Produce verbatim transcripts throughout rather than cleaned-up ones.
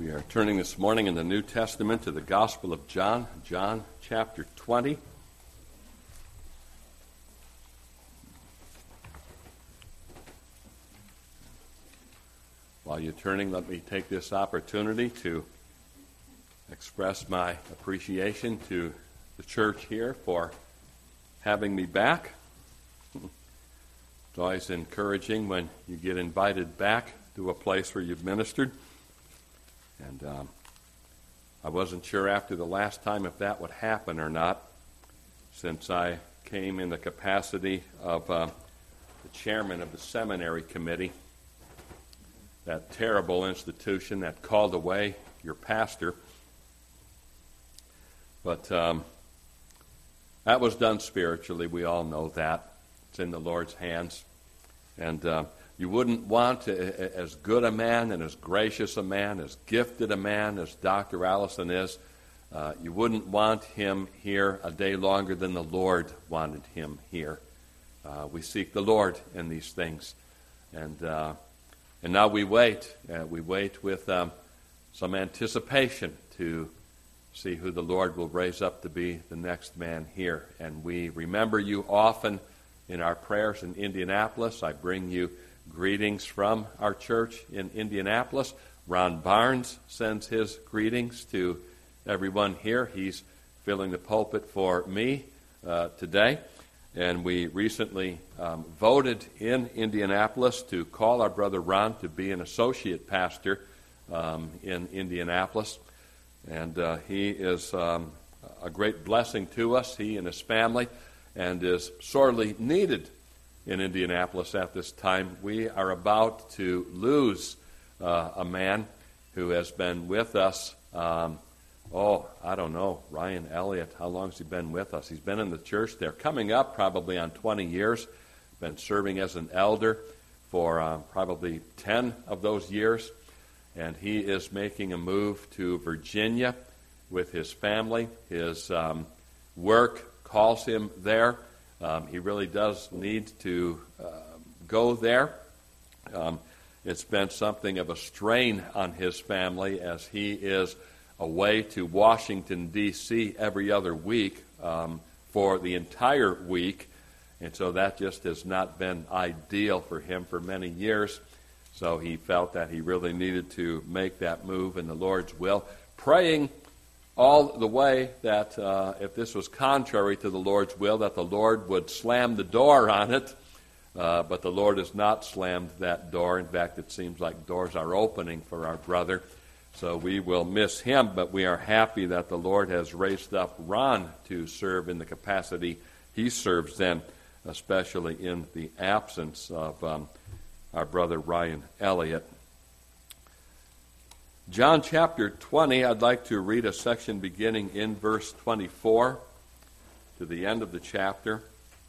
We are turning this morning in the New Testament to the Gospel of John, John chapter twenty. While you're turning, let me take this opportunity to express my appreciation to the church here for having me back. It's always encouraging when you get invited back to a place where you've ministered. And um, I wasn't sure after the last time if that would happen or not, since I came in the capacity of uh, the chairman of the seminary committee, that terrible institution that called away your pastor. But um, that was done spiritually. We all know that. It's in the Lord's hands. And uh, you wouldn't want to, as good a man and as gracious a man, as gifted a man as Doctor Allison is, uh, you wouldn't want him here a day longer than the Lord wanted him here. Uh, we seek the Lord in these things. And uh, and now we wait. Uh, we wait with um, some anticipation to see who the Lord will raise up to be the next man here. And we remember you often in our prayers in Indianapolis. I bring you greetings from our church in Indianapolis. Ron Barnes sends his greetings to everyone here. He's filling the pulpit for me uh, today. And we recently um, voted in Indianapolis to call our brother Ron to be an associate pastor um, in Indianapolis. And uh, he is um, a great blessing to us, he and his family, and is sorely needed in Indianapolis at this time. We are about to lose uh, a man who has been with us, um, oh, I don't know, Ryan Elliott. How long has he been with us? He's been in the church there, coming up probably on twenty years, been serving as an elder for uh, probably ten of those years, and he is making a move to Virginia with his family. His um, work calls him there. Um, he really does need to uh, go there. Um, it's been something of a strain on his family as he is away to Washington, D C every other week um, for the entire week. And so that just has not been ideal for him for many years. So he felt that he really needed to make that move in the Lord's will, praying all the way that uh, if this was contrary to the Lord's will, that the Lord would slam the door on it. Uh, but the Lord has not slammed that door. In fact, it seems like doors are opening for our brother. So we will miss him, but we are happy that the Lord has raised up Ron to serve in the capacity he serves then, especially in the absence of um, our brother Ryan Elliott. John chapter twenty, I'd like to read a section beginning in verse twenty-four to the end of the chapter.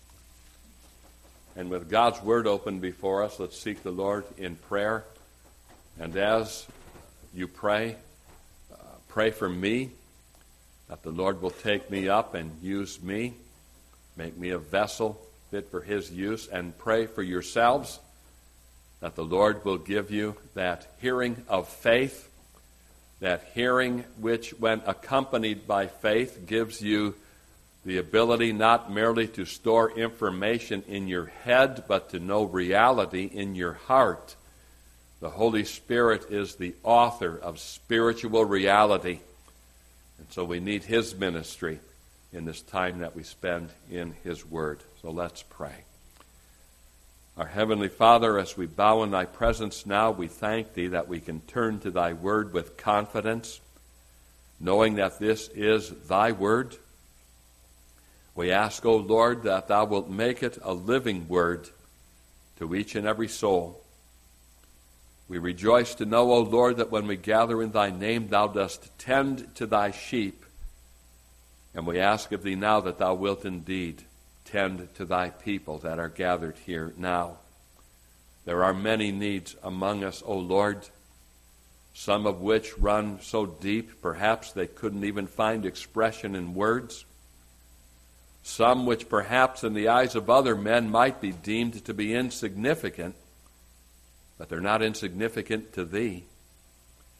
And with God's word open before us, let's seek the Lord in prayer. And as you pray, uh, pray for me, that the Lord will take me up and use me, make me a vessel fit for his use, and pray for yourselves, that the Lord will give you that hearing of faith, that hearing which, when accompanied by faith, gives you the ability not merely to store information in your head, but to know reality in your heart. The Holy Spirit is the author of spiritual reality. And so we need his ministry in this time that we spend in his word. So let's pray. Our Heavenly Father, as we bow in thy presence now, we thank thee that we can turn to thy word with confidence, knowing that this is thy word. We ask, O Lord, that thou wilt make it a living word to each and every soul. We rejoice to know, O Lord, that when we gather in thy name, thou dost tend to thy sheep. And we ask of thee now that thou wilt indeed tend to thy people that are gathered here now. There are many needs among us, O Lord, some of which run so deep, perhaps they couldn't even find expression in words. Some which perhaps in the eyes of other men might be deemed to be insignificant, but they're not insignificant to thee.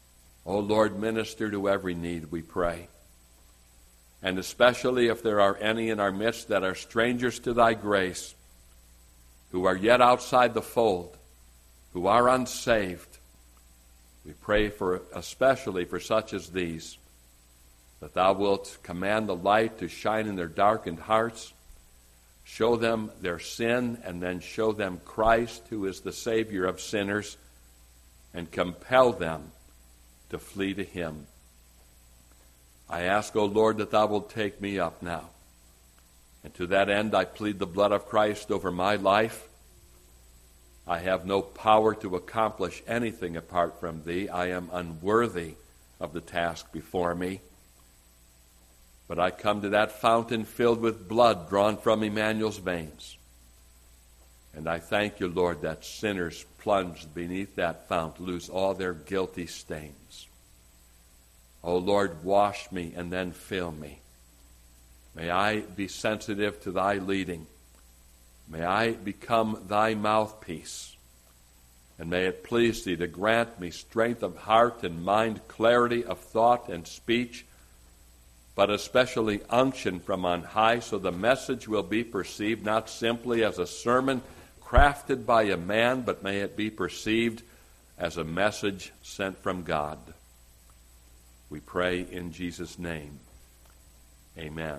O Lord, minister to every need, we pray. And especially if there are any in our midst that are strangers to thy grace, who are yet outside the fold, who are unsaved, we pray for especially for such as these, that thou wilt command the light to shine in their darkened hearts, show them their sin, and then show them Christ, who is the Savior of sinners, and compel them to flee to him. I ask, O Lord, that thou wilt take me up now. And to that end I plead the blood of Christ over my life. I have no power to accomplish anything apart from thee. I am unworthy of the task before me. But I come to that fountain filled with blood drawn from Emmanuel's veins. And I thank you, Lord, that sinners plunged beneath that fount lose all their guilty stains. O Lord, wash me and then fill me. May I be sensitive to thy leading. May I become thy mouthpiece. And may it please thee to grant me strength of heart and mind, clarity of thought and speech, but especially unction from on high, so the message will be perceived not simply as a sermon crafted by a man, but may it be perceived as a message sent from God. We pray in Jesus' name. Amen.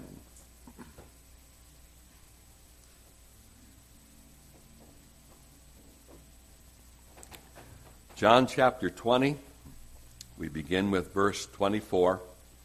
John chapter twenty, we begin with verse twenty-four.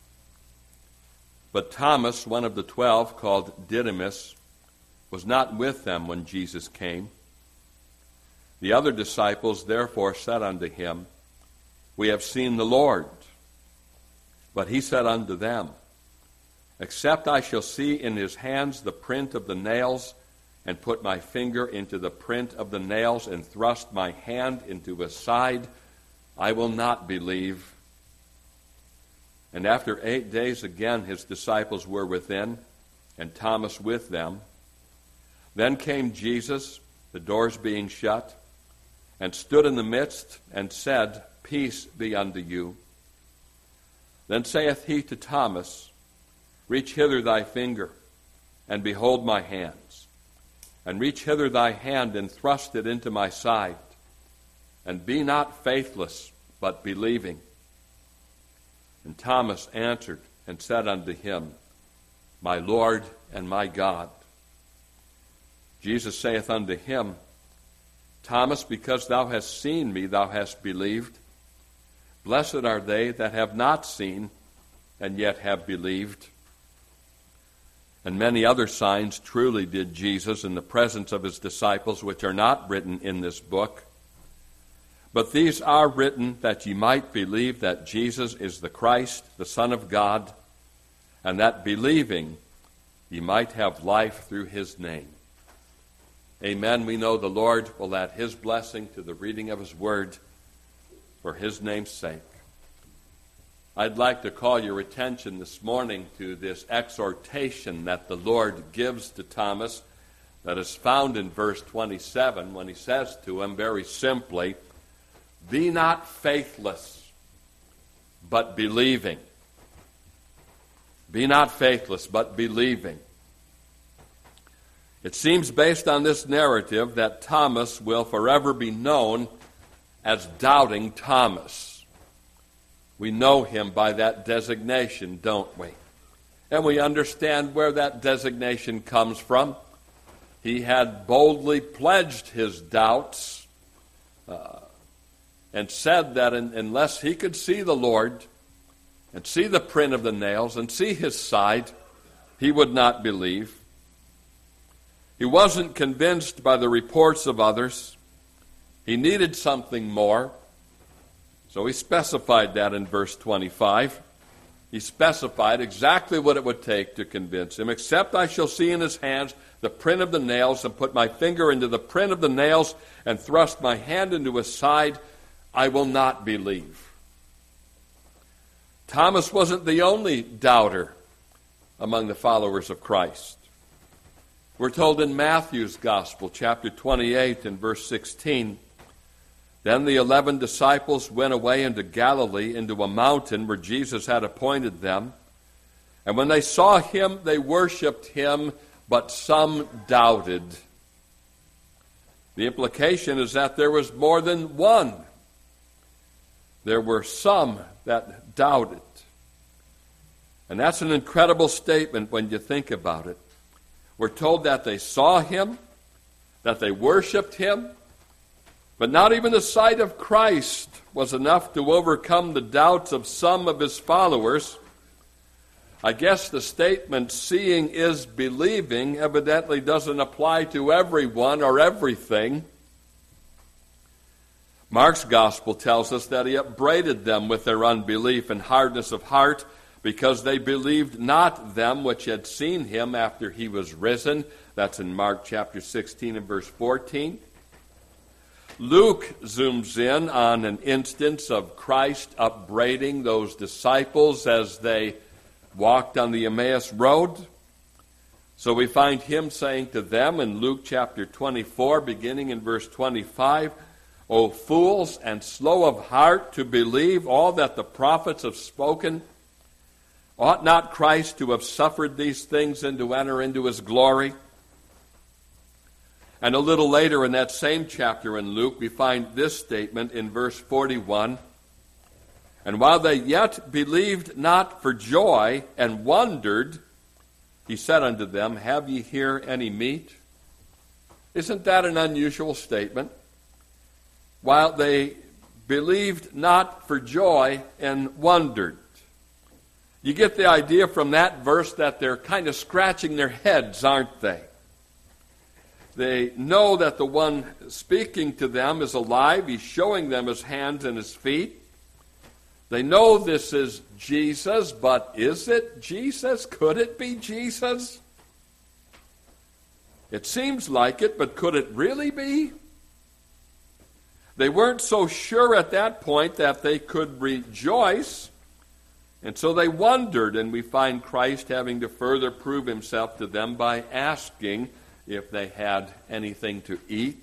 But Thomas, one of the twelve, called Didymus, was not with them when Jesus came. The other disciples therefore said unto him, We have seen the Lord. But he said unto them, Except I shall see in his hands the print of the nails, and put my finger into the print of the nails, and thrust my hand into his side, I will not believe. And after eight days again his disciples were within, and Thomas with them. Then came Jesus, the doors being shut, and stood in the midst, and said, Peace be unto you. Then saith he to Thomas, Reach hither thy finger, and behold my hands. And reach hither thy hand, and thrust it into my side. And be not faithless, but believing. And Thomas answered and said unto him, My Lord and my God. Jesus saith unto him, Thomas, because thou hast seen me, thou hast believed. Blessed are they that have not seen, and yet have believed. And many other signs truly did Jesus in the presence of his disciples, which are not written in this book. But these are written that ye might believe that Jesus is the Christ, the Son of God, and that believing ye might have life through his name. Amen. We know the Lord will add his blessing to the reading of his word for his name's sake. I'd like to call your attention this morning to this exhortation that the Lord gives to Thomas that is found in verse twenty-seven when he says to him very simply, Be not faithless, but believing. Be not faithless, but believing. It seems based on this narrative that Thomas will forever be known as Doubting Thomas. We know him by that designation, don't we? And we understand where that designation comes from. He had boldly pledged his doubts uh, and said that in, unless he could see the Lord and see the print of the nails and see his side, he would not believe. He wasn't convinced by the reports of others. He needed something more. So he specified that in verse twenty-five. He specified exactly what it would take to convince him. Except I shall see in his hands the print of the nails, and put my finger into the print of the nails, and thrust my hand into his side, I will not believe. Thomas wasn't the only doubter among the followers of Christ. We're told in Matthew's Gospel, chapter twenty-eight and verse sixteen, Then the eleven disciples went away into Galilee, into a mountain where Jesus had appointed them. And when they saw him, they worshipped him, but some doubted. The implication is that there was more than one. There were some that doubted. And that's an incredible statement when you think about it. We're told that they saw him, that they worshipped him, but not even the sight of Christ was enough to overcome the doubts of some of his followers. I guess the statement, seeing is believing, evidently doesn't apply to everyone or everything. Mark's gospel tells us that he upbraided them with their unbelief and hardness of heart, because they believed not them which had seen him after he was risen. That's in Mark chapter sixteen and verse fourteen. Luke zooms in on an instance of Christ upbraiding those disciples as they walked on the Emmaus road. So we find him saying to them in Luke chapter twenty-four, beginning in verse twenty-five, O fools, and slow of heart to believe all that the prophets have spoken, ought not Christ to have suffered these things and to enter into his glory? And a little later in that same chapter in Luke, we find this statement in verse forty-one. And while they yet believed not for joy and wondered, he said unto them, Have ye here any meat? Isn't that an unusual statement? While they believed not for joy and wondered. You get the idea from that verse that they're kind of scratching their heads, aren't they? They know that the one speaking to them is alive. He's showing them his hands and his feet. They know this is Jesus, but is it Jesus? Could it be Jesus? It seems like it, but could it really be? They weren't so sure at that point that they could rejoice, and so they wondered, and we find Christ having to further prove himself to them by asking if they had anything to eat.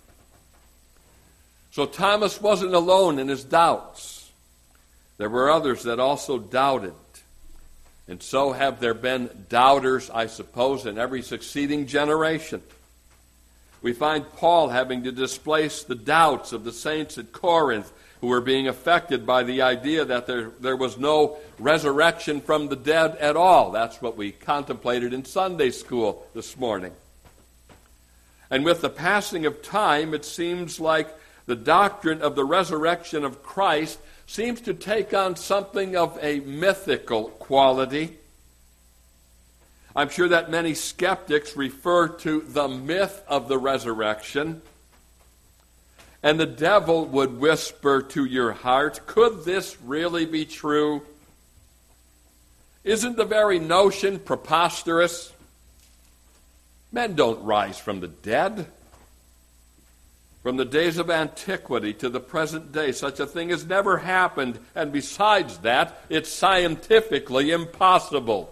So Thomas wasn't alone in his doubts. There were others that also doubted. And so have there been doubters, I suppose, in every succeeding generation. We find Paul having to displace the doubts of the saints at Corinth who were being affected by the idea that there, there was no resurrection from the dead at all. That's what we contemplated in Sunday school this morning. And with the passing of time, it seems like the doctrine of the resurrection of Christ seems to take on something of a mythical quality. I'm sure that many skeptics refer to the myth of the resurrection. And the devil would whisper to your heart, could this really be true? Isn't the very notion preposterous? Men don't rise from the dead. From the days of antiquity to the present day, such a thing has never happened. And besides that, it's scientifically impossible.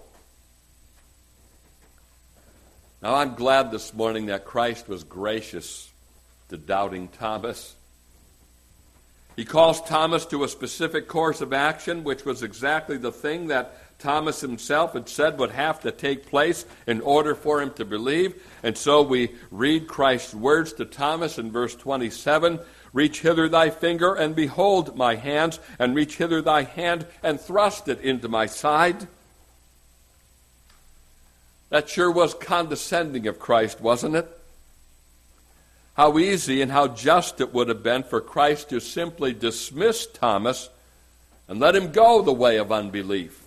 Now, I'm glad this morning that Christ was gracious to doubting Thomas. He calls Thomas to a specific course of action, which was exactly the thing that Thomas himself had said would have to take place in order for him to believe. And so we read Christ's words to Thomas in verse twenty-seven, Reach hither thy finger, and behold my hands, and reach hither thy hand, and thrust it into my side. That sure was condescending of Christ, wasn't it? How easy and how just it would have been for Christ to simply dismiss Thomas and let him go the way of unbelief.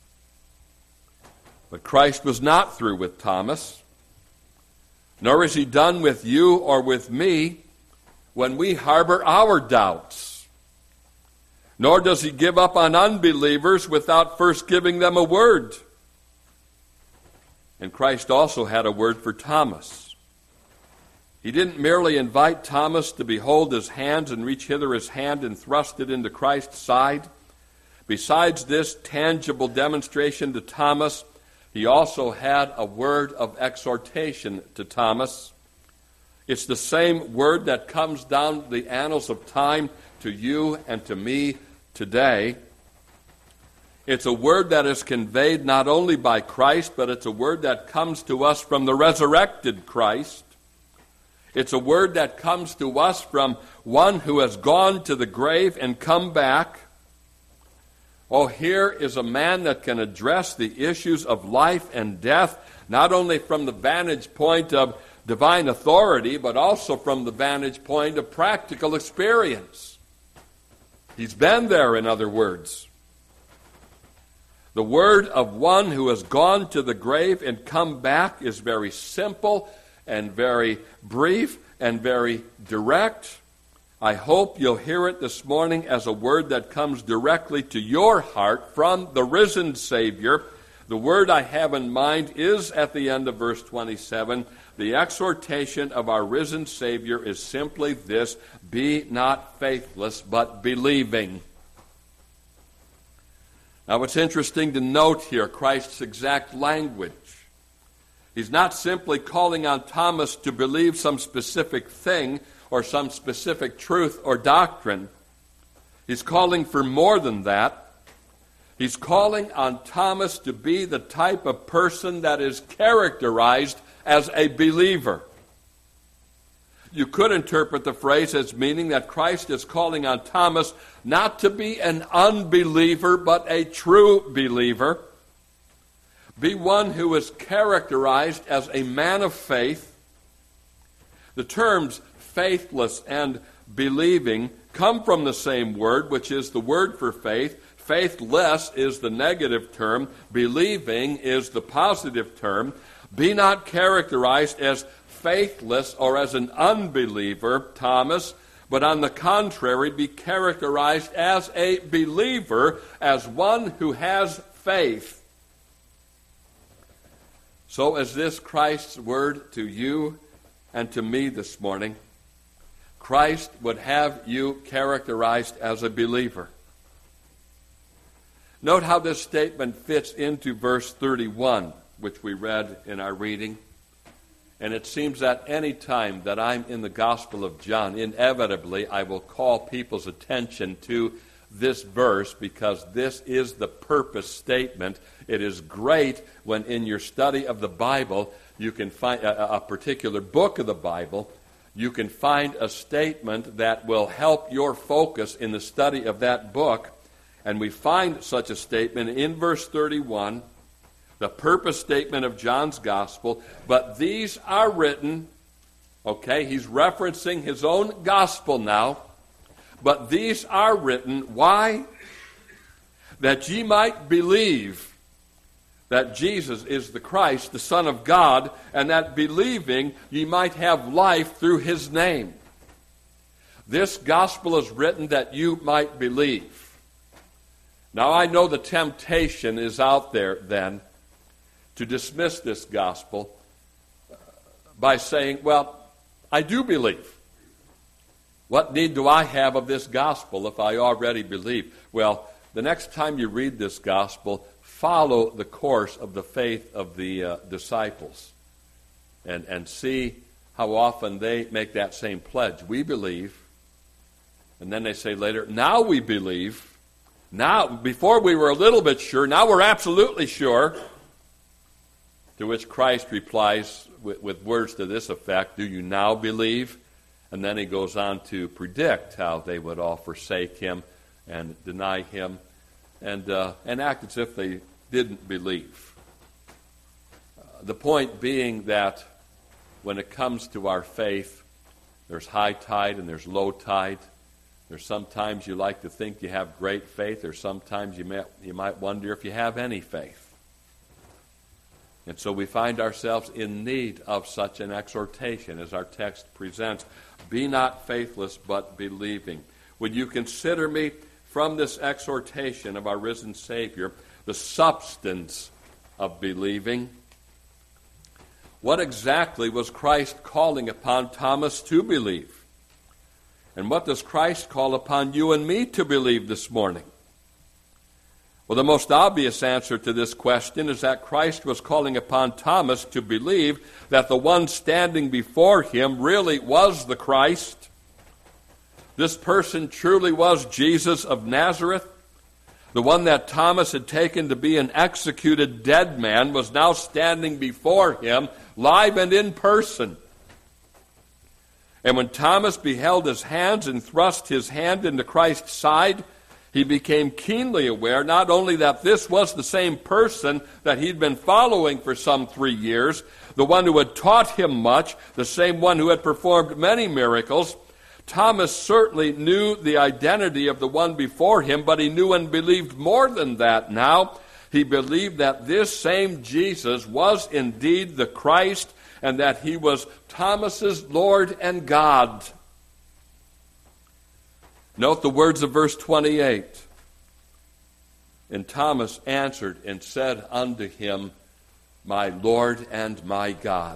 But Christ was not through with Thomas, nor is he done with you or with me when we harbor our doubts. Nor does he give up on unbelievers without first giving them a word. And Christ also had a word for Thomas. He didn't merely invite Thomas to behold his hands and reach hither his hand and thrust it into Christ's side. Besides this tangible demonstration to Thomas, he also had a word of exhortation to Thomas. It's the same word that comes down the annals of time to you and to me today. It's a word that is conveyed not only by Christ, but it's a word that comes to us from the resurrected Christ. It's a word that comes to us from one who has gone to the grave and come back. Oh, here is a man that can address the issues of life and death, not only from the vantage point of divine authority, but also from the vantage point of practical experience. He's been there, in other words. The word of one who has gone to the grave and come back is very simple and very brief and very direct. I hope you'll hear it this morning as a word that comes directly to your heart from the risen Savior. The word I have in mind is at the end of verse twenty-seven. The exhortation of our risen Savior is simply this: be not faithless, but believing. Now, it's interesting to note here Christ's exact language. He's not simply calling on Thomas to believe some specific thing or some specific truth or doctrine. He's calling for more than that. He's calling on Thomas to be the type of person that is characterized as a believer. You could interpret the phrase as meaning that Christ is calling on Thomas not to be an unbeliever, but a true believer. Be one who is characterized as a man of faith. The terms faithless and believing come from the same word, which is the word for faith. Faithless is the negative term. Believing is the positive term. Be not characterized as faithless or as an unbeliever, Thomas, but on the contrary, be characterized as a believer, as one who has faith. So is this Christ's word to you and to me this morning. Christ would have you characterized as a believer. Note how this statement fits into verse thirty-one, which we read in our reading. And it seems that any time that I'm in the Gospel of John, inevitably I will call people's attention to this verse, because this is the purpose statement. It is great when in your study of the Bible you can find a, a particular book of the Bible, you can find a statement that will help your focus in the study of that book. And we find such a statement in verse thirty-one, the purpose statement of John's Gospel. But these are written, okay, he's referencing his own Gospel now. But these are written, why? That ye might believe that Jesus is the Christ, the Son of God, and that believing ye might have life through his name. This gospel is written that you might believe. Now I know the temptation is out there then to dismiss this gospel by saying, well, I do believe. What need do I have of this gospel if I already believe? Well, the next time you read this gospel, follow the course of the faith of the uh, disciples and, and see how often they make that same pledge. We believe. And then they say later, now we believe. Now, before we were a little bit sure, now we're absolutely sure. To which Christ replies with, with words to this effect, do you now believe? And then he goes on to predict how they would all forsake him and deny him and, uh, and act as if they didn't believe. Uh, the point being that when it comes to our faith, there's high tide and there's low tide. There's sometimes you like to think you have great faith. There's sometimes you may, you might wonder if you have any faith. And so we find ourselves in need of such an exhortation as our text presents. Be not faithless, but believing. Would you consider me from this exhortation of our risen Savior the substance of believing? What exactly was Christ calling upon Thomas to believe? And what does Christ call upon you and me to believe this morning? Well, the most obvious answer to this question is that Christ was calling upon Thomas to believe that the one standing before him really was the Christ. This person truly was Jesus of Nazareth. The one that Thomas had taken to be an executed dead man was now standing before him, live and in person. And when Thomas beheld his hands and thrust his hand into Christ's side, he became keenly aware not only that this was the same person that he'd been following for some three years, the one who had taught him much, the same one who had performed many miracles. Thomas certainly knew the identity of the one before him, but he knew and believed more than that now. He believed that this same Jesus was indeed the Christ, and that he was Thomas's Lord and God. Note the words of verse twenty-eight. And Thomas answered and said unto him, My Lord and my God.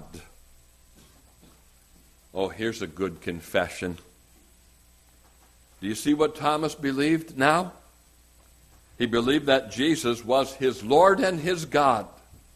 Oh, here's a good confession. Do you see what Thomas believed now? He believed that Jesus was his Lord and his God.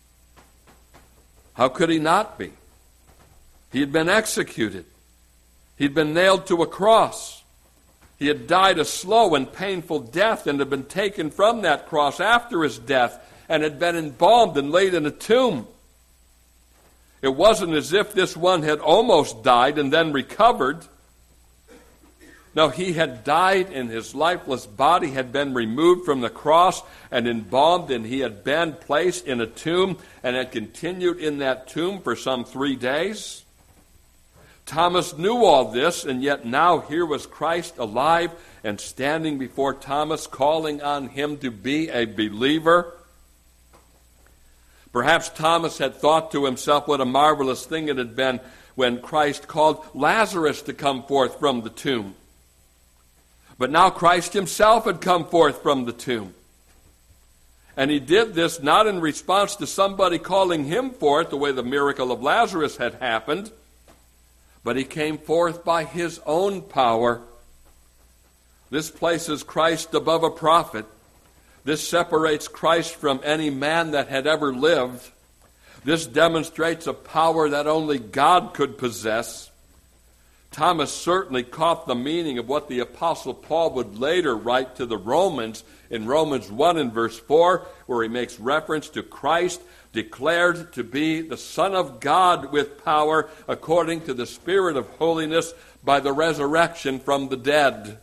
How could he not be? He had been executed. He'd been nailed to a cross. He had died a slow and painful death and had been taken from that cross after his death and had been embalmed and laid in a tomb. It wasn't as if this one had almost died and then recovered. No, he had died and his lifeless body had been removed from the cross and embalmed, and he had been placed in a tomb and had continued in that tomb for some three days. Thomas knew all this, and yet now here was Christ alive and standing before Thomas, calling on him to be a believer. Perhaps Thomas had thought to himself what a marvelous thing it had been when Christ called Lazarus to come forth from the tomb. But now Christ himself had come forth from the tomb. And he did this not in response to somebody calling him forth, the way the miracle of Lazarus had happened, but he came forth by his own power. This places Christ above a prophet. This separates Christ from any man that had ever lived. This demonstrates a power that only God could possess. Thomas certainly caught the meaning of what the Apostle Paul would later write to the Romans in Romans one and verse four, where he makes reference to Christ declared to be the Son of God with power according to the Spirit of holiness by the resurrection from the dead.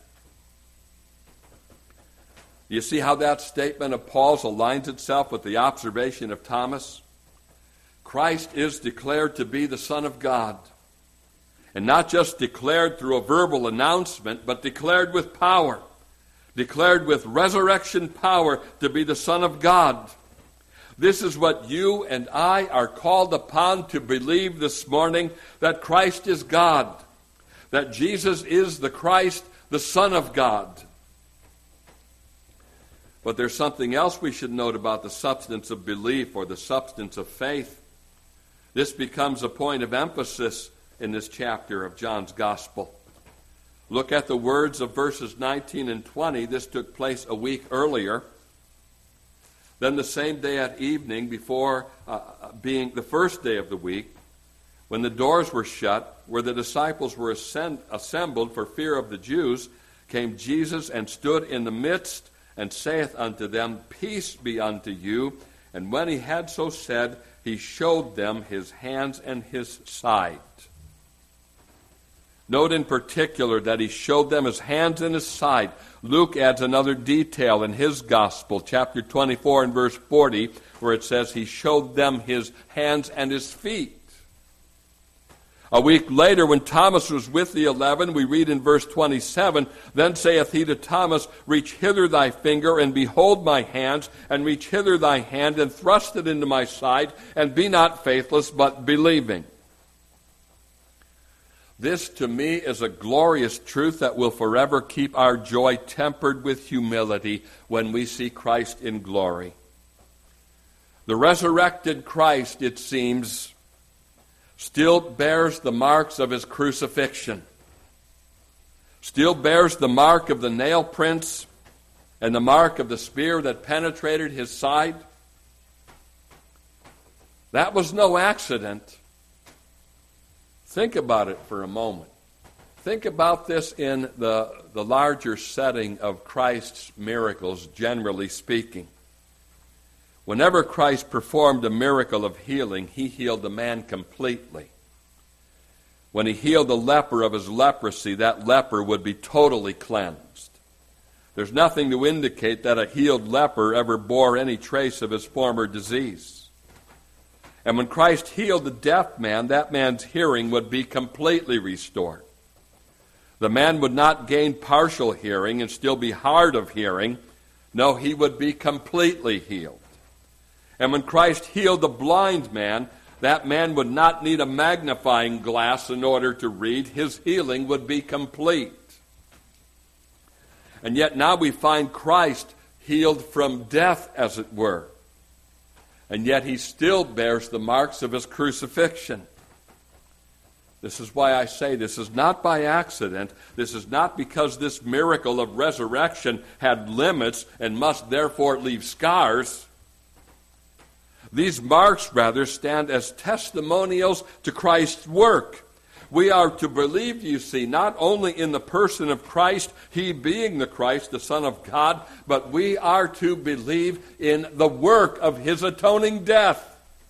You see how that statement of Paul's aligns itself with the observation of Thomas? Christ is declared to be the Son of God. And not just declared through a verbal announcement, but declared with power. Declared with resurrection power to be the Son of God. This is what you and I are called upon to believe this morning, that Christ is God. That Jesus is the Christ, the Son of God. But there's something else we should note about the substance of belief or the substance of faith. This becomes a point of emphasis in this chapter of John's Gospel. Look at the words of verses nineteen and twenty. This took place a week earlier. Then the same day at evening, before uh, being the first day of the week, when the doors were shut, where the disciples were ascend- assembled for fear of the Jews, came Jesus and stood in the midst, and saith unto them, Peace be unto you. And when he had so said, he showed them his hands and his side. Note in particular that he showed them his hands and his side. Luke adds another detail in his gospel, chapter twenty-four and verse forty, where it says he showed them his hands and his feet. A week later, when Thomas was with the eleven, we read in verse twenty-seven, Then saith he to Thomas, Reach hither thy finger, and behold my hands, and reach hither thy hand, and thrust it into my side, and be not faithless, but believing. This, to me, is a glorious truth that will forever keep our joy tempered with humility when we see Christ in glory. The resurrected Christ, it seems, still bears the marks of his crucifixion, still bears the mark of the nail prints, and the mark of the spear that penetrated his side. That was no accident. Think about it for a moment. Think about this in the, the larger setting of Christ's miracles, generally speaking. Whenever Christ performed a miracle of healing, he healed the man completely. When he healed the leper of his leprosy, that leper would be totally cleansed. There's nothing to indicate that a healed leper ever bore any trace of his former disease. And when Christ healed the deaf man, that man's hearing would be completely restored. The man would not gain partial hearing and still be hard of hearing. No, he would be completely healed. And when Christ healed the blind man, that man would not need a magnifying glass in order to read. His healing would be complete. And yet now we find Christ healed from death, as it were. And yet he still bears the marks of his crucifixion. This is why I say this is not by accident. This is not because this miracle of resurrection had limits and must therefore leave scars. These marks, rather, stand as testimonials to Christ's work. We are to believe, you see, not only in the person of Christ, he being the Christ, the Son of God, but we are to believe in the work of his atoning death.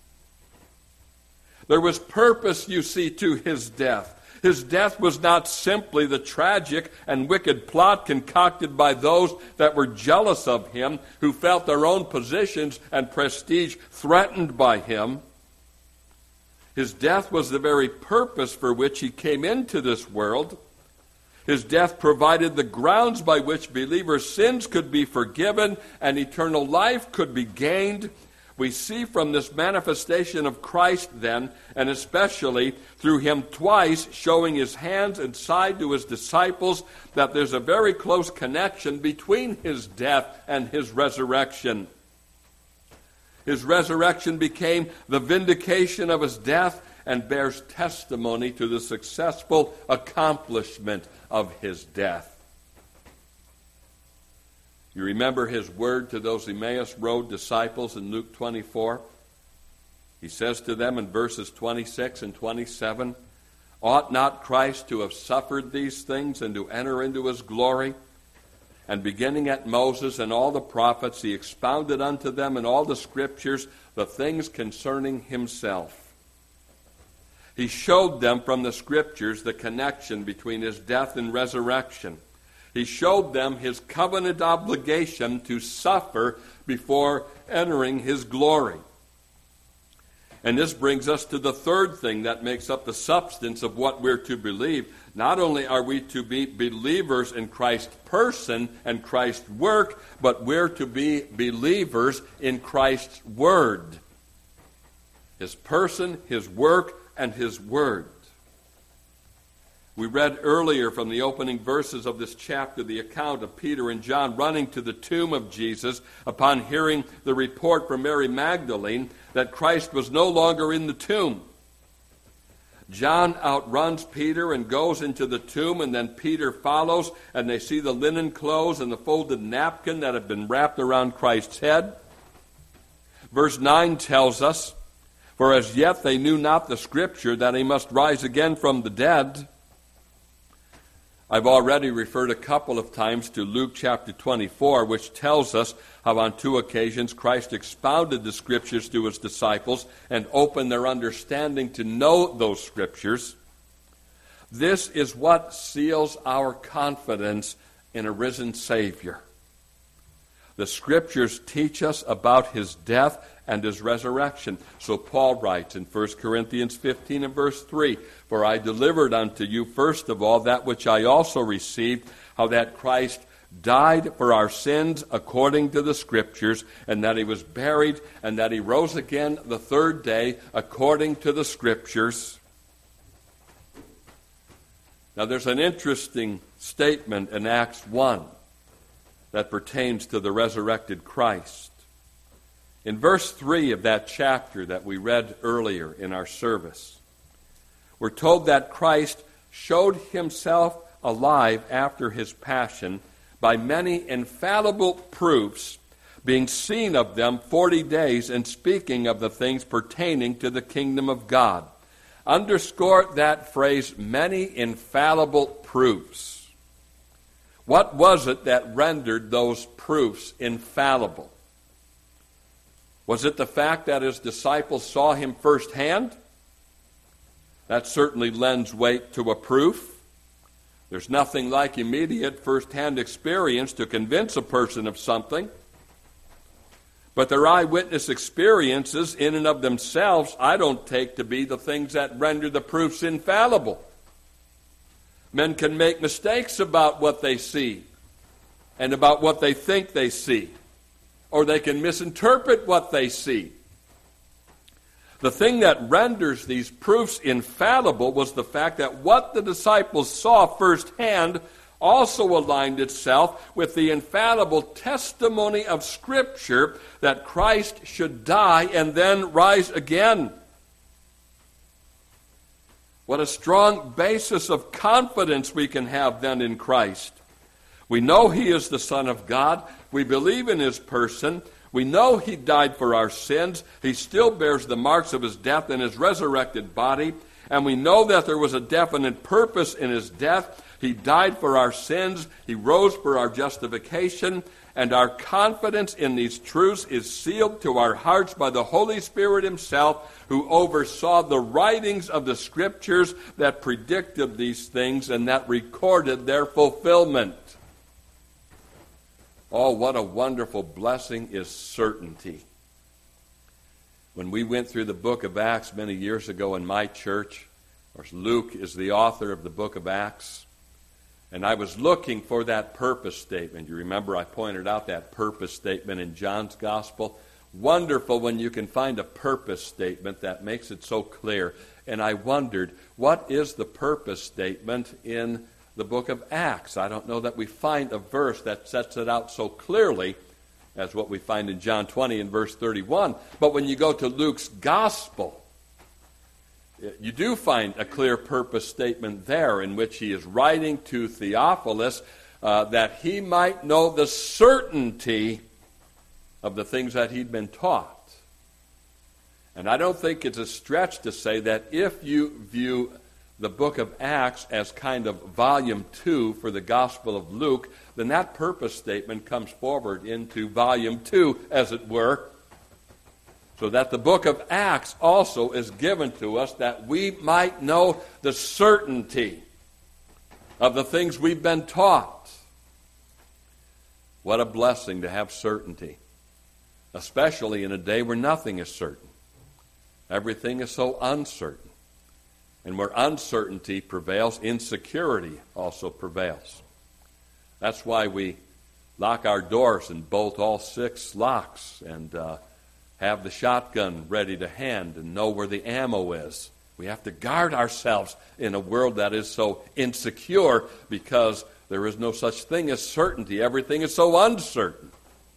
There was purpose, you see, to his death. His death was not simply the tragic and wicked plot concocted by those that were jealous of him, who felt their own positions and prestige threatened by him. His death was the very purpose for which he came into this world. His death provided the grounds by which believers' sins could be forgiven and eternal life could be gained. We see from this manifestation of Christ then, and especially through him twice showing his hands and side to his disciples, that there's a very close connection between his death and his resurrection. His resurrection became the vindication of his death and bears testimony to the successful accomplishment of his death. You remember his word to those Emmaus Road disciples in Luke twenty-four? He says to them in verses twenty-six and twenty-seven, "Ought not Christ to have suffered these things and to enter into his glory?" And beginning at Moses and all the prophets, he expounded unto them in all the scriptures the things concerning himself. He showed them from the scriptures the connection between his death and resurrection. He showed them his covenant obligation to suffer before entering his glory. And this brings us to the third thing that makes up the substance of what we're to believe. Not only are we to be believers in Christ's person and Christ's work, but we're to be believers in Christ's word. His person, his work, and his word. We read earlier from the opening verses of this chapter the account of Peter and John running to the tomb of Jesus upon hearing the report from Mary Magdalene that Christ was no longer in the tomb. John outruns Peter and goes into the tomb, and then Peter follows, and they see the linen clothes and the folded napkin that had been wrapped around Christ's head. Verse nine tells us, "For as yet they knew not the scripture that he must rise again from the dead." I've already referred a couple of times to Luke chapter twenty-four, which tells us how on two occasions Christ expounded the scriptures to his disciples and opened their understanding to know those scriptures. This is what seals our confidence in a risen Savior. The scriptures teach us about his death and his resurrection. So Paul writes in First Corinthians fifteen and verse three, "For I delivered unto you first of all that which I also received, how that Christ died for our sins according to the scriptures, and that he was buried, and that he rose again the third day according to the scriptures." Now there's an interesting statement in Acts one that pertains to the resurrected Christ. In verse three of that chapter that we read earlier in our service, we're told that Christ showed himself alive after his passion by many infallible proofs, being seen of them forty days, and speaking of the things pertaining to the kingdom of God. Underscore that phrase, many infallible proofs. What was it that rendered those proofs infallible? Was it the fact that his disciples saw him firsthand? That certainly lends weight to a proof. There's nothing like immediate firsthand experience to convince a person of something. But their eyewitness experiences in and of themselves, I don't take to be the things that render the proofs infallible. Men can make mistakes about what they see and about what they think they see, or they can misinterpret what they see. The thing that renders these proofs infallible was the fact that what the disciples saw firsthand also aligned itself with the infallible testimony of Scripture that Christ should die and then rise again. What a strong basis of confidence we can have then in Christ. We know he is the Son of God. We believe in his person. We know he died for our sins. He still bears the marks of his death in his resurrected body. And we know that there was a definite purpose in his death. He died for our sins. He rose for our justification. And our confidence in these truths is sealed to our hearts by the Holy Spirit himself, who oversaw the writings of the Scriptures that predicted these things and that recorded their fulfillment. Oh, what a wonderful blessing is certainty. When we went through the book of Acts many years ago in my church, of course, Luke is the author of the book of Acts, and I was looking for that purpose statement. You remember I pointed out that purpose statement in John's Gospel. Wonderful when you can find a purpose statement that makes it so clear. And I wondered, what is the purpose statement in the book of Acts? I don't know that we find a verse that sets it out so clearly as what we find in John twenty and verse thirty-one. But when you go to Luke's Gospel, you do find a clear purpose statement there in which he is writing to Theophilus uh, that he might know the certainty of the things that he'd been taught. And I don't think it's a stretch to say that if you view the book of Acts as kind of volume two for the Gospel of Luke, then that purpose statement comes forward into volume two, as it were, so that the book of Acts also is given to us that we might know the certainty of the things we've been taught. What a blessing to have certainty, especially in a day where nothing is certain. Everything is so uncertain. And where uncertainty prevails, insecurity also prevails. That's why we lock our doors and bolt all six locks and uh, have the shotgun ready to hand and know where the ammo is. We have to guard ourselves in a world that is so insecure because there is no such thing as certainty. Everything is so uncertain.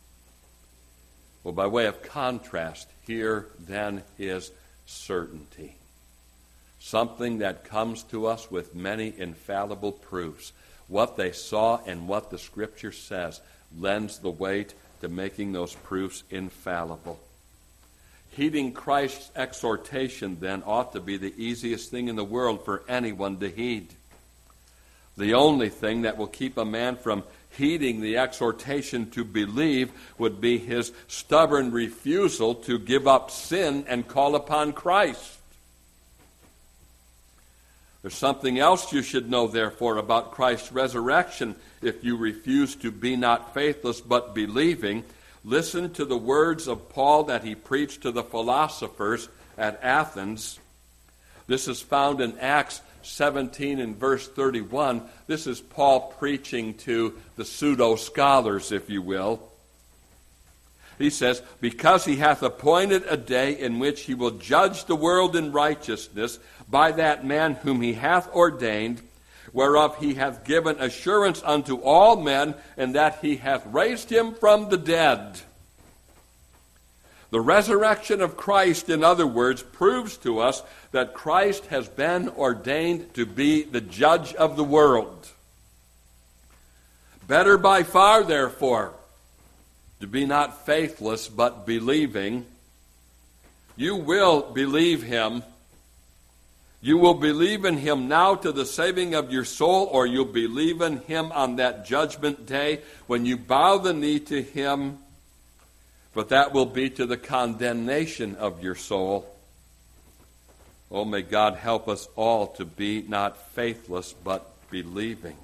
Well, by way of contrast, here then is certainty. Something that comes to us with many infallible proofs. What they saw and what the Scripture says lends the weight to making those proofs infallible. Heeding Christ's exhortation, then, ought to be the easiest thing in the world for anyone to heed. The only thing that will keep a man from heeding the exhortation to believe would be his stubborn refusal to give up sin and call upon Christ. There's something else you should know, therefore, about Christ's resurrection if you refuse to be not faithless but believing. Listen to the words of Paul that he preached to the philosophers at Athens. This is found in Acts seventeen and verse thirty-one. This is Paul preaching to the pseudo-scholars, if you will. He says, because he hath appointed a day in which he will judge the world in righteousness by that man whom he hath ordained, whereof he hath given assurance unto all men, and that he hath raised him from the dead. The resurrection of Christ, in other words, proves to us that Christ has been ordained to be the judge of the world. Better by far, therefore, to be not faithless, but believing. You will believe him. You will believe in him now to the saving of your soul, or you'll believe in him on that judgment day when you bow the knee to him, but that will be to the condemnation of your soul. Oh, may God help us all to be not faithless, but believing.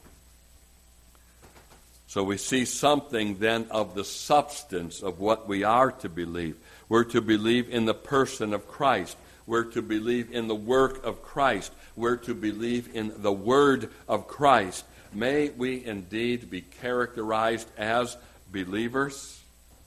So we see something then of the substance of what we are to believe. We're to believe in the person of Christ. We're to believe in the work of Christ. We're to believe in the word of Christ. May we indeed be characterized as believers.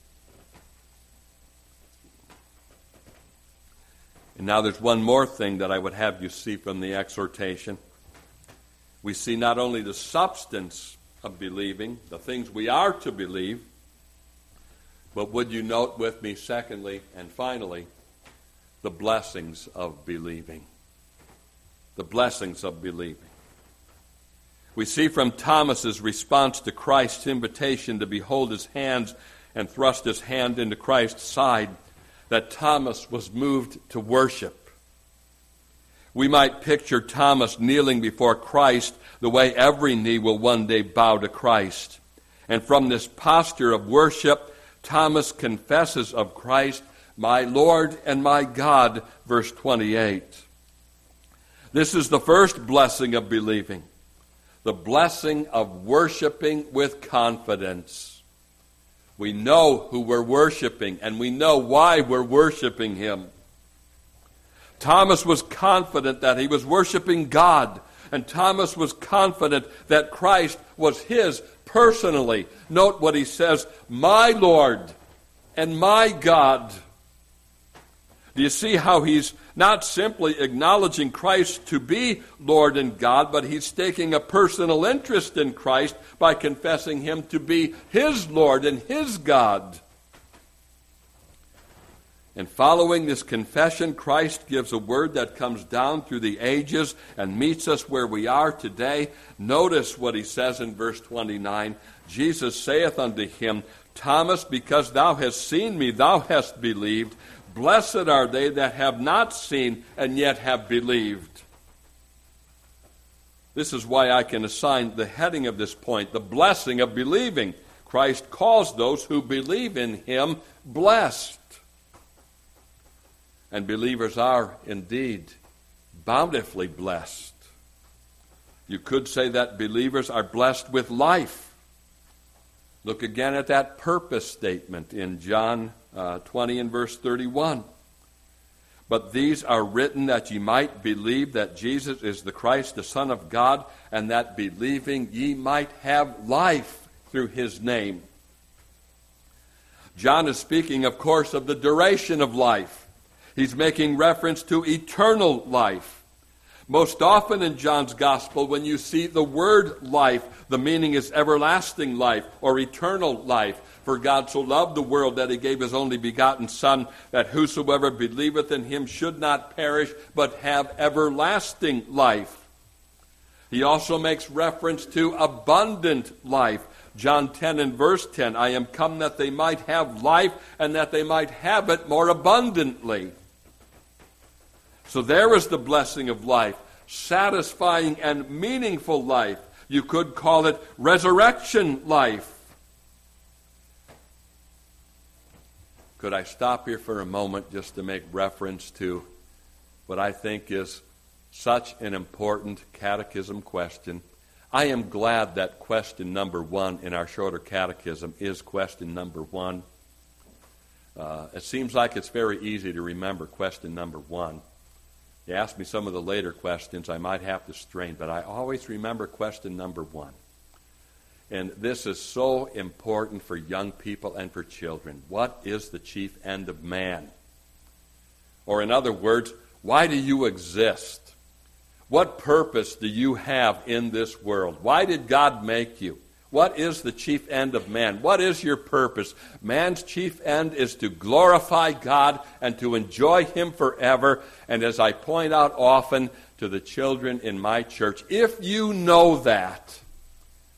And now there's one more thing that I would have you see from the exhortation. We see not only the substance of believing, the things we are to believe, but would you note with me, secondly and finally, the blessings of believing. The blessings of believing. We see from Thomas's response to Christ's invitation to behold his hands and thrust his hand into Christ's side that Thomas was moved to worship. We might picture Thomas kneeling before Christ the way every knee will one day bow to Christ. And from this posture of worship, Thomas confesses of Christ, my Lord and my God, verse twenty-eight. This is the first blessing of believing, the blessing of worshiping with confidence. We know who we're worshiping, and we know why we're worshiping him. Thomas was confident that he was worshiping God, and Thomas was confident that Christ was his personally. Note what he says, my Lord and my God. Do you see how he's not simply acknowledging Christ to be Lord and God, but he's taking a personal interest in Christ by confessing him to be his Lord and his God. And following this confession, Christ gives a word that comes down through the ages and meets us where we are today. Notice what he says in verse twenty-nine. Jesus saith unto him, Thomas, because thou hast seen me, thou hast believed. Blessed are they that have not seen and yet have believed. This is why I can assign the heading of this point, the blessing of believing. Christ calls those who believe in him blessed. And believers are indeed bountifully blessed. You could say that believers are blessed with life. Look again at that purpose statement in John uh, twenty and verse thirty-one. But these are written that ye might believe that Jesus is the Christ, the Son of God, and that believing ye might have life through his name. John is speaking, of course, of the duration of life. He's making reference to eternal life. Most often in John's gospel, when you see the word life, the meaning is everlasting life or eternal life. For God so loved the world that he gave his only begotten Son, that whosoever believeth in him should not perish, but have everlasting life. He also makes reference to abundant life. John ten and verse ten, I am come that they might have life, and that they might have it more abundantly. So there is the blessing of life, satisfying and meaningful life. You could call it resurrection life. Could I stop here for a moment just to make reference to what I think is such an important catechism question? I am glad that question number one in our shorter catechism is question number one. Uh, it seems like it's very easy to remember question number one. You ask me some of the later questions, I might have to strain, but I always remember question number one. And this is so important for young people and for children. What is the chief end of man? Or in other words, why do you exist? What purpose do you have in this world? Why did God make you? What is the chief end of man? What is your purpose? Man's chief end is to glorify God and to enjoy him forever. And as I point out often to the children in my church, if you know that,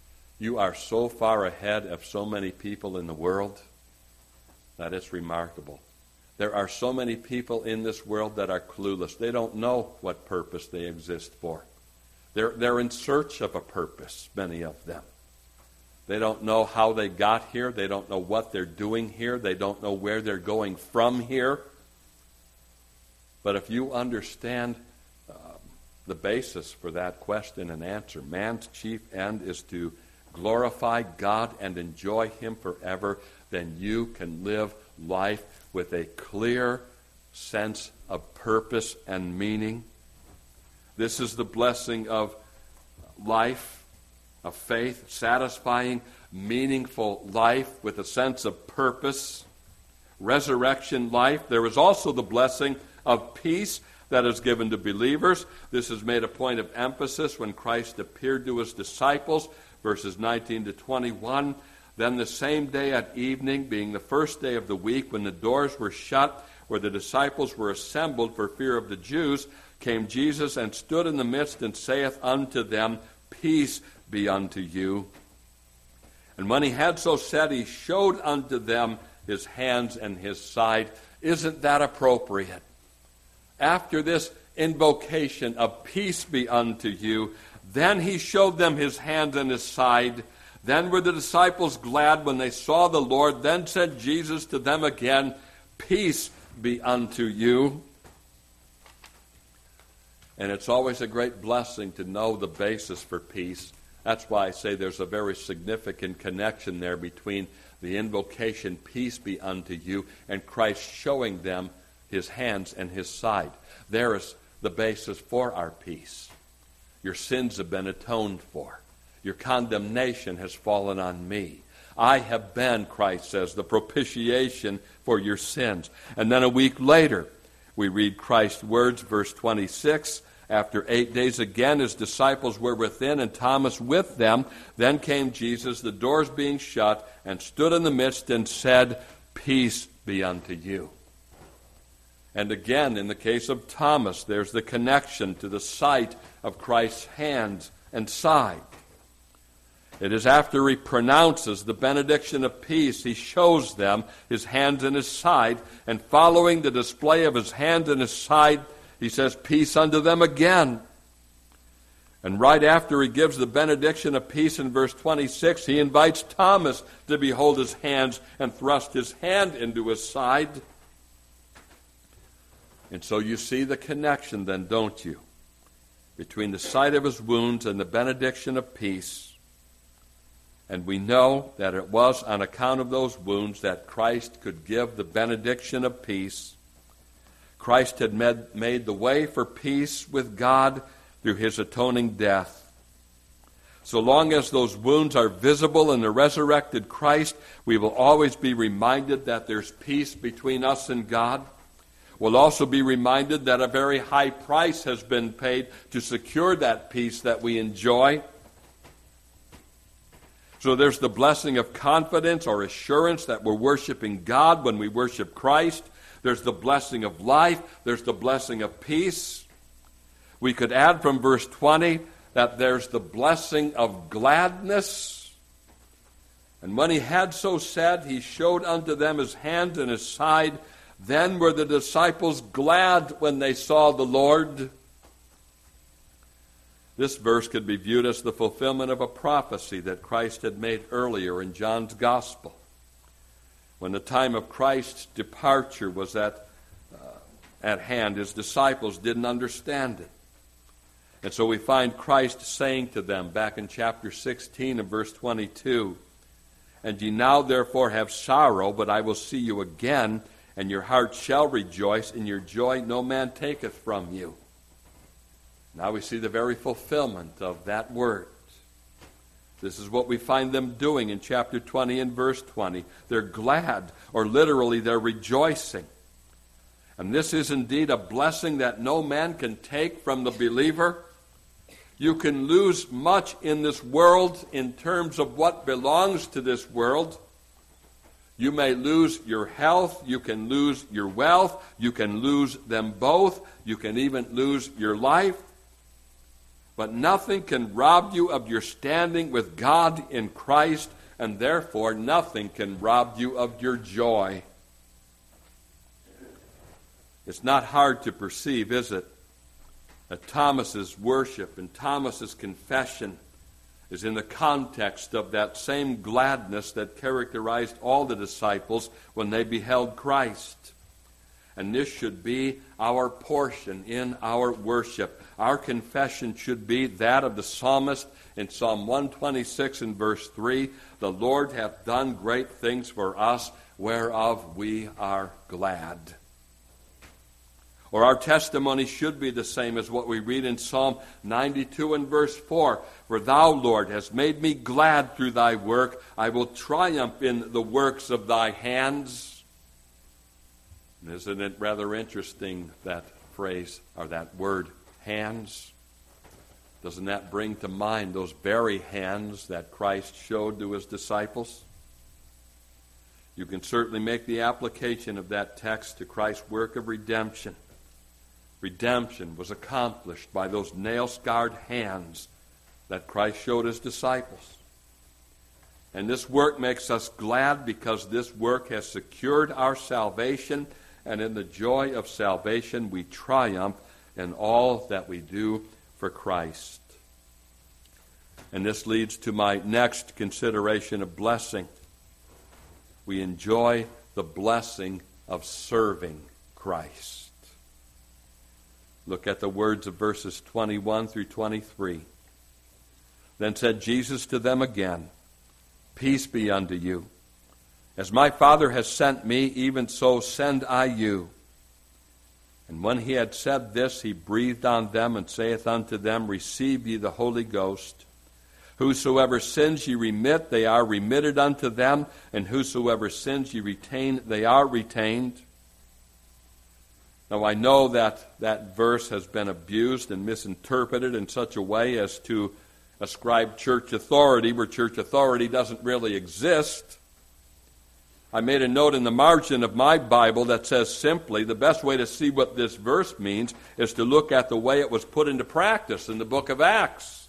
You are so far ahead of so many people in the world that it's remarkable. There are so many people in this world that are clueless. They don't know what purpose they exist for. They're, they're in search of a purpose, many of them. They don't know how they got here. They don't know what they're doing here. They don't know where they're going from here. But if you understand um, the basis for that question and answer, man's chief end is to glorify God and enjoy Him forever, then you can live life with a clear sense of purpose and meaning. This is the blessing of life, of faith, satisfying, meaningful life with a sense of purpose, resurrection life. There is also the blessing of peace that is given to believers. This is made a point of emphasis when Christ appeared to His disciples, verses nineteen to twenty-one. Then the same day at evening, being the first day of the week, when the doors were shut, where the disciples were assembled for fear of the Jews, came Jesus and stood in the midst and saith unto them, Peace be unto you. And when he had so said, he showed unto them his hands and his side. Isn't that appropriate? After this invocation of peace be unto you, then he showed them his hands and his side. Then were the disciples glad when they saw the Lord. Then said Jesus to them again, Peace be unto you. And it's always a great blessing to know the basis for peace. That's why I say there's a very significant connection there between the invocation, Peace be unto you, and Christ showing them his hands and his side. There is the basis for our peace. Your sins have been atoned for. Your condemnation has fallen on me. I have been, Christ says, the propitiation for your sins. And then a week later, we read Christ's words, verse twenty-six. After eight days again, his disciples were within, and Thomas with them. Then came Jesus, the doors being shut, and stood in the midst and said, Peace be unto you. And again, in the case of Thomas, there's the connection to the sight of Christ's hands and side. It is after he pronounces the benediction of peace, he shows them his hands and his side, and following the display of his hands and his side, he says, Peace unto them again. And right after he gives the benediction of peace in verse twenty-six, he invites Thomas to behold his hands and thrust his hand into his side. And so you see the connection then, don't you, between the sight of his wounds and the benediction of peace. And we know that it was on account of those wounds that Christ could give the benediction of peace. Christ had made, made the way for peace with God through his atoning death. So long as those wounds are visible in the resurrected Christ, we will always be reminded that there's peace between us and God. We'll also be reminded that a very high price has been paid to secure that peace that we enjoy. So there's the blessing of confidence or assurance that we're worshiping God when we worship Christ. There's the blessing of life. There's the blessing of peace. We could add from verse twenty that there's the blessing of gladness. And when he had so said, he showed unto them his hands and his side. Then were the disciples glad when they saw the Lord. This verse could be viewed as the fulfillment of a prophecy that Christ had made earlier in John's Gospel. When the time of Christ's departure was at, uh, at hand, his disciples didn't understand it. And so we find Christ saying to them back in chapter sixteen and verse twenty-two, And ye now therefore have sorrow, but I will see you again, and your heart shall rejoice, and your joy no man taketh from you. Now we see the very fulfillment of that word. This is what we find them doing in chapter twenty and verse twenty. They're glad, or literally they're rejoicing. And this is indeed a blessing that no man can take from the believer. You can lose much in this world in terms of what belongs to this world. You may lose your health, you can lose your wealth, you can lose them both, you can even lose your life. But nothing can rob you of your standing with God in Christ, and therefore nothing can rob you of your joy. It's not hard to perceive, is it, that Thomas's worship and Thomas's confession is in the context of that same gladness that characterized all the disciples when they beheld Christ. And this should be our portion in our worship. Our confession should be that of the psalmist in Psalm one twenty-six and verse three, "The Lord hath done great things for us, whereof we are glad." Or our testimony should be the same as what we read in Psalm ninety-two and verse four. "For thou, Lord, hast made me glad through thy work. I will triumph in the works of thy hands." And isn't it rather interesting, that phrase, or that word, hands? Doesn't that bring to mind those very hands that Christ showed to his disciples? You can certainly make the application of that text to Christ's work of redemption. Redemption was accomplished by those nail-scarred hands that Christ showed his disciples. And this work makes us glad because this work has secured our salvation, and in the joy of salvation we triumph in all that we do for Christ. And this leads to my next consideration of blessing. We enjoy the blessing of serving Christ. Look at the words of verses twenty-one through twenty-three. "Then said Jesus to them again, Peace be unto you. As my Father has sent me, even so send I you. And when he had said this, he breathed on them, and saith unto them, Receive ye the Holy Ghost. Whosoever sins ye remit, they are remitted unto them, and whosoever sins ye retain, they are retained." Now I know that that verse has been abused and misinterpreted in such a way as to ascribe church authority where church authority doesn't really exist. I made a note in the margin of my Bible that says simply, the best way to see what this verse means is to look at the way it was put into practice in the book of Acts.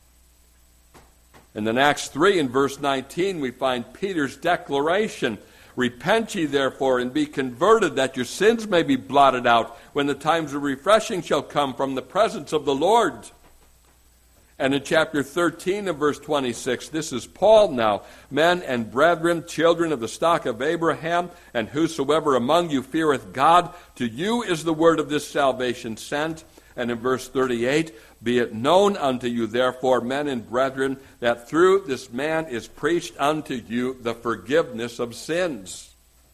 And in Acts three, in verse nineteen, we find Peter's declaration, "Repent ye therefore, and be converted, that your sins may be blotted out, when the times of refreshing shall come from the presence of the Lord." And in chapter thirteen of verse twenty-six, this is Paul now, "Men and brethren, children of the stock of Abraham, and whosoever among you feareth God, to you is the word of this salvation sent." And in verse thirty-eight, "Be it known unto you, therefore, men and brethren, that through this man is preached unto you the forgiveness of sins."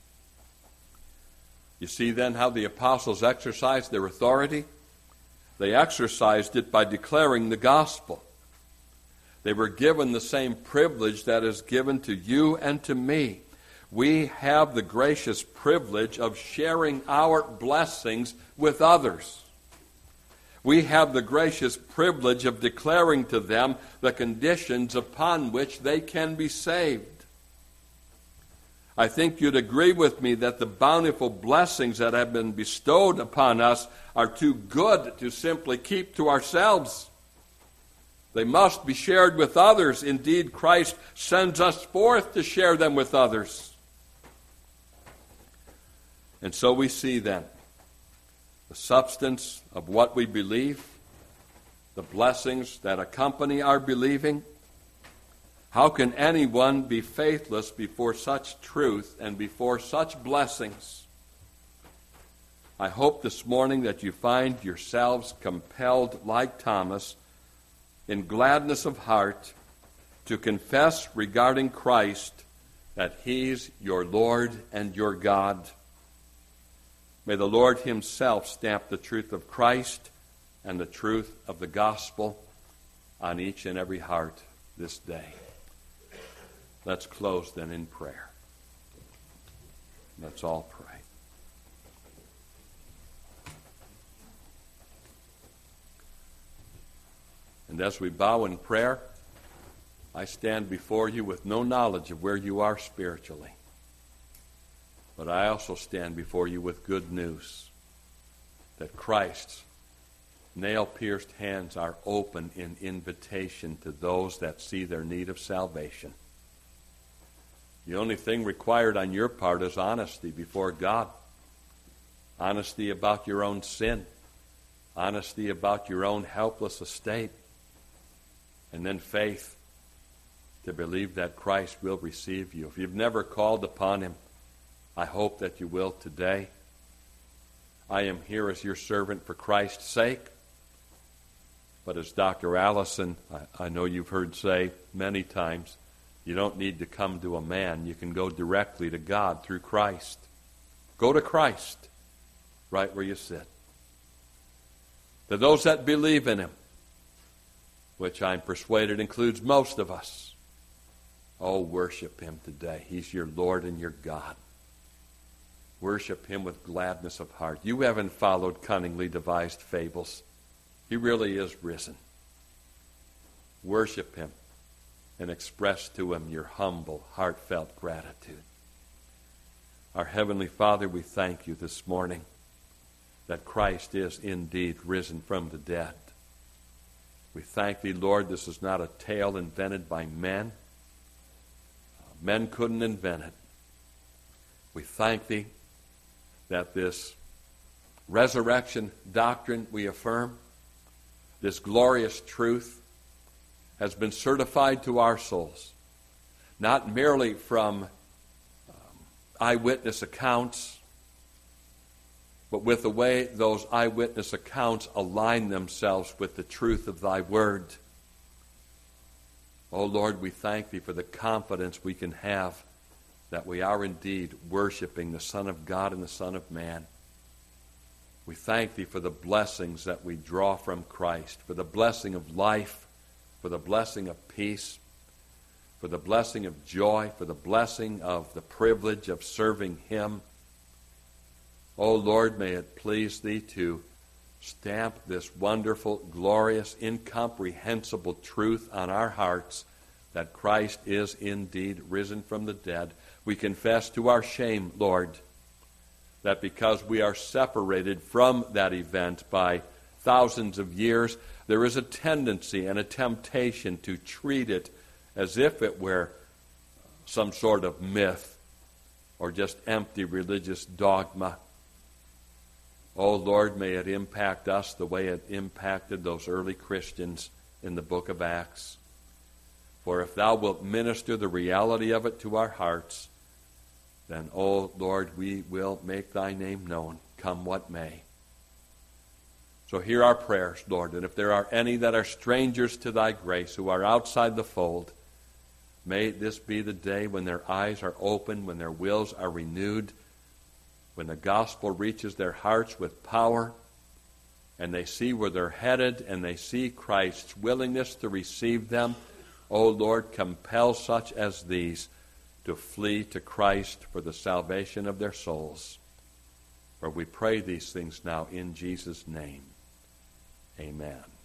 You see then how the apostles exercised their authority? They exercised it by declaring the gospel. They were given the same privilege that is given to you and to me. We have the gracious privilege of sharing our blessings with others. We have the gracious privilege of declaring to them the conditions upon which they can be saved. I think you'd agree with me that the bountiful blessings that have been bestowed upon us are too good to simply keep to ourselves. They must be shared with others. Indeed, Christ sends us forth to share them with others. And so we see then the substance of what we believe, the blessings that accompany our believing. How can anyone be faithless before such truth and before such blessings? I hope this morning that you find yourselves compelled, like Thomas, in gladness of heart, to confess regarding Christ that He's your Lord and your God. May the Lord Himself stamp the truth of Christ and the truth of the gospel on each and every heart this day. Let's close then in prayer. Let's all pray. And as we bow in prayer, I stand before you with no knowledge of where you are spiritually. But I also stand before you with good news that Christ nail-pierced hands are open in invitation to those that see their need of salvation. The only thing required on your part is honesty before God. Honesty about your own sin. Honesty about your own helpless estate. And then faith to believe that Christ will receive you. If you've never called upon him, I hope that you will today. I am here as your servant for Christ's sake. But as Doctor Allison, I, I know you've heard say many times, you don't need to come to a man. You can go directly to God through Christ. Go to Christ right where you sit. To those that believe in him, which I'm persuaded includes most of us, oh, worship him today. He's your Lord and your God. Worship him with gladness of heart. You haven't followed cunningly devised fables. He really is risen. Worship him and express to him your humble, heartfelt gratitude. Our Heavenly Father, we thank you this morning that Christ is indeed risen from the dead. We thank thee, Lord, this is not a tale invented by men. Men couldn't invent it. We thank thee that this resurrection doctrine we affirm, this glorious truth, has been certified to our souls, not merely from um, eyewitness accounts, but with the way those eyewitness accounts align themselves with the truth of thy word. Oh Lord, we thank thee for the confidence we can have that we are indeed worshiping the Son of God and the Son of Man. We thank thee for the blessings that we draw from Christ, for the blessing of life, for the blessing of peace, for the blessing of joy, for the blessing of the privilege of serving him. Oh Lord, may it please thee to stamp this wonderful, glorious, incomprehensible truth on our hearts that Christ is indeed risen from the dead. We confess to our shame, Lord, that because we are separated from that event by thousands of years, there is a tendency and a temptation to treat it as if it were some sort of myth or just empty religious dogma. Oh Lord, may it impact us the way it impacted those early Christians in the book of Acts. For if thou wilt minister the reality of it to our hearts, then, oh Lord, we will make thy name known, come what may. So hear our prayers, Lord, and if there are any that are strangers to thy grace, who are outside the fold, may this be the day when their eyes are opened, when their wills are renewed, when the gospel reaches their hearts with power, and they see where they're headed, and they see Christ's willingness to receive them. O Lord, compel such as these to flee to Christ for the salvation of their souls. For we pray these things now in Jesus' name. Amen.